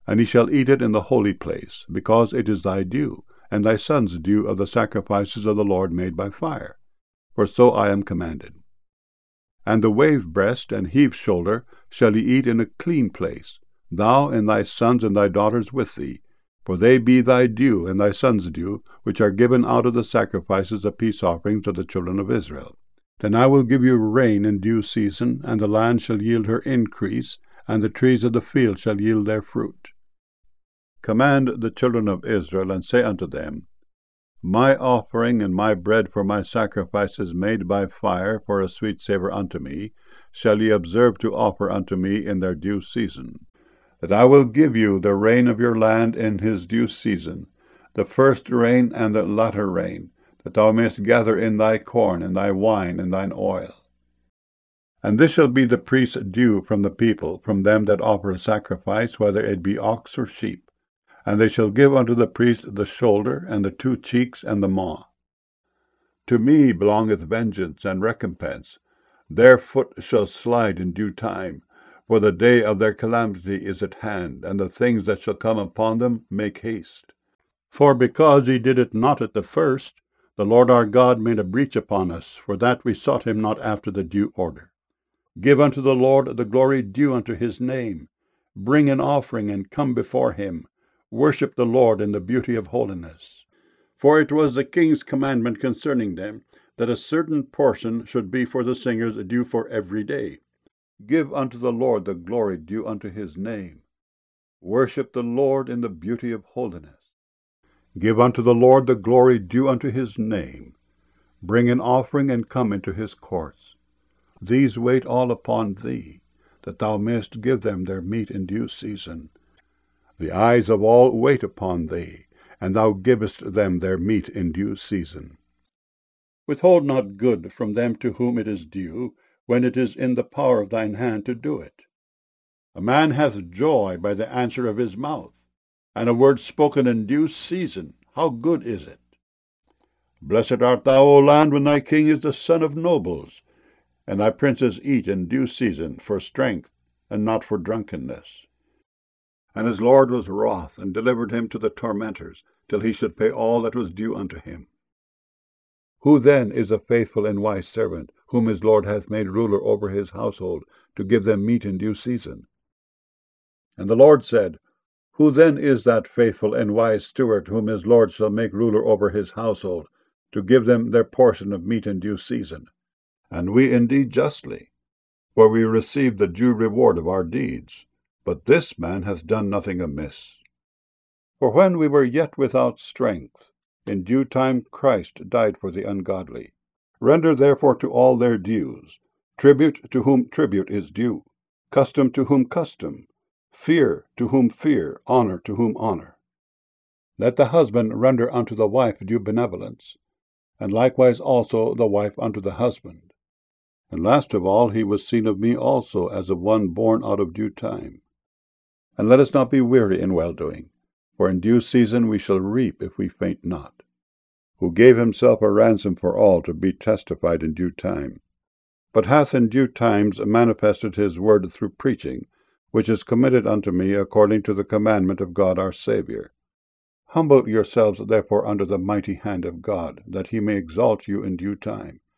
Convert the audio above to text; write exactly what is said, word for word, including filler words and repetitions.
And he shall eat it in the holy place, because it is thy due, and thy son's due of the sacrifices of the Lord made by fire. For so I am commanded. And the wave breast and heave shoulder shall ye eat in a clean place, thou and thy sons and thy daughters with thee, for they be thy due and thy sons' due, which are given out of the sacrifices of peace offerings of the children of Israel. Then I will give you rain in due season, and the land shall yield her increase, and the trees of the field shall yield their fruit. Command the children of Israel, and say unto them, My offering and my bread for my sacrifices made by fire for a sweet savour unto me, shall ye observe to offer unto me in their due season. That I will give you the rain of your land in his due season, the first rain and the latter rain, that thou mayest gather in thy corn, and thy wine, and thine oil. And this shall be the priest's due from the people, from them that offer a sacrifice, whether it be ox or sheep. And they shall give unto the priest the shoulder, and the two cheeks, and the maw. To me belongeth vengeance and recompense. Their foot shall slide in due time, for the day of their calamity is at hand, and the things that shall come upon them make haste. For because ye did it not at the first, the Lord our God made a breach upon us, for that we sought him not after the due order. Give unto the Lord the glory due unto his name. Bring an offering, and come before him. Worship the Lord in the beauty of holiness. For it was the king's commandment concerning them, that a certain portion should be for the singers due for every day. Give unto the Lord the glory due unto his name. Worship the Lord in the beauty of holiness. Give unto the Lord the glory due unto his name. Bring an offering, and come into his courts. These wait all upon thee, that thou mayest give them their meat in due season. The eyes of all wait upon thee, and thou givest them their meat in due season. Withhold not good from them to whom it is due, when it is in the power of thine hand to do it. A man hath joy by the answer of his mouth, and a word spoken in due season, how good is it! Blessed art thou, O land, when thy king is the son of nobles, and thy princes eat in due season, for strength, and not for drunkenness. And his Lord was wroth, and delivered him to the tormentors, till he should pay all that was due unto him. Who then is a faithful and wise servant, whom his Lord hath made ruler over his household, to give them meat in due season? And the Lord said, Who then is that faithful and wise steward, whom his Lord shall make ruler over his household, to give them their portion of meat in due season? And we indeed justly, for we receive the due reward of our deeds. But this man hath done nothing amiss. For when we were yet without strength, in due time Christ died for the ungodly. Render therefore to all their dues, tribute to whom tribute is due, custom to whom custom, fear to whom fear, honor to whom honor. Let the husband render unto the wife due benevolence, and likewise also the wife unto the husband. And last of all, he was seen of me also as of one born out of due time. And let us not be weary in well-doing, for in due season we shall reap if we faint not. Who gave himself a ransom for all, to be testified in due time, but hath in due times manifested his word through preaching, which is committed unto me according to the commandment of God our Saviour. Humble yourselves therefore under the mighty hand of God, that he may exalt you in due time,